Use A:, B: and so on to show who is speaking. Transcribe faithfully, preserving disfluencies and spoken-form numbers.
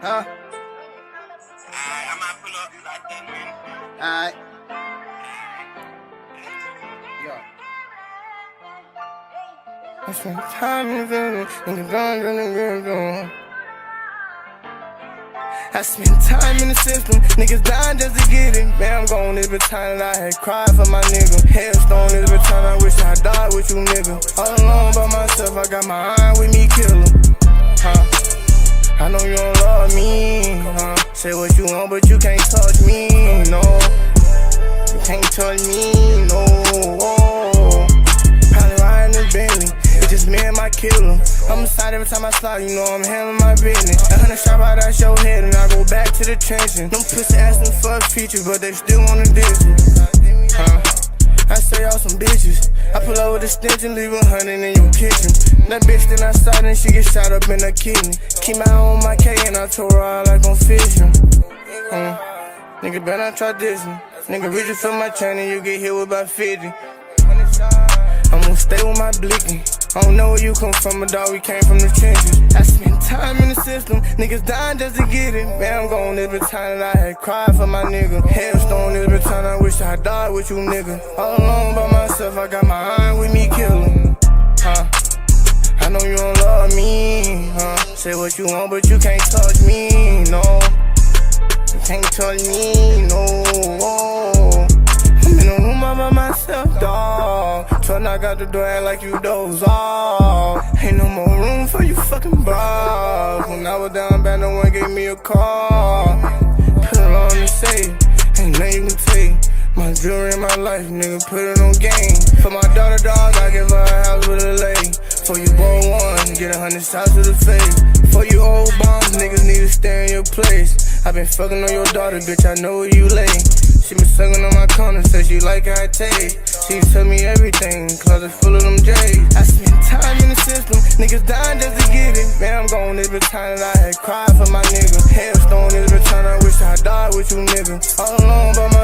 A: Huh?
B: Alright, I might pull up like that, man.
A: Alright. Yeah.
C: I spent time in the village, niggas gone, niggas gone. I spent time in the system, niggas dying just to get it. Man, I'm gone, it's been time that I had cried for my nigga. Hailstone, it's been time I wish I died with you, nigga. All alone by myself, I got my eye with me, kill him. Huh? I know you don't love me, huh? Say what you want, but you can't touch me, no. You can't touch me, no. Probably riding this Bentley, it's just me and my killer. I'm inside every time I slide, you know I'm handling my business. A hundred shot out out your head and I go back to the trenches. Them pussy asking for a feature, but they still wanna diss me, huh? I say y'all some bitches. I pull over the stench and leave a hundred in your kitchen. That bitch then outside and she get shot up in her kidney. Keep my own my K and I told her I like on fishing. Mm. Nigga better not try this one. Nigga reaching for my chain and you get hit with about fifty. I'm gonna stay with my blicky. I don't know where you come from, but dog, we came from the trenches. I spent time in the system, niggas dying just to get it. Man, I'm gone, it's been time that I had cried for my nigga. Hailstone, it's been time I wish I died with you, nigga. All alone by myself, I got my eye with me, kill him. Huh? I know you don't love me, huh? Say what you want, but you can't touch me, no. You can't touch me, no. I'm in a room all by myself, dawg. Try to knock out the door, act like you doze off. Ain't no more room for you fucking bras. When I was down bad, no one gave me a call. Put it on the safe, ain't nothing you can take. My jewelry in my life, nigga, put it on game. For my daughter, dog, I give her a house with a lake. For you born one, get a hundred shots to the face. For you old bombs, niggas need to stay in your place. I been fucking on your daughter, bitch, I know where you lay. She been sucking on my corner, said she like how I taste. She tell me everything, closet full of them J's. I spent time in the system, niggas dying just to get it. Man, I'm gone, it's been time that I had cried for my nigga. Hailstone, it's been time I wish I died with you, nigga. All alone by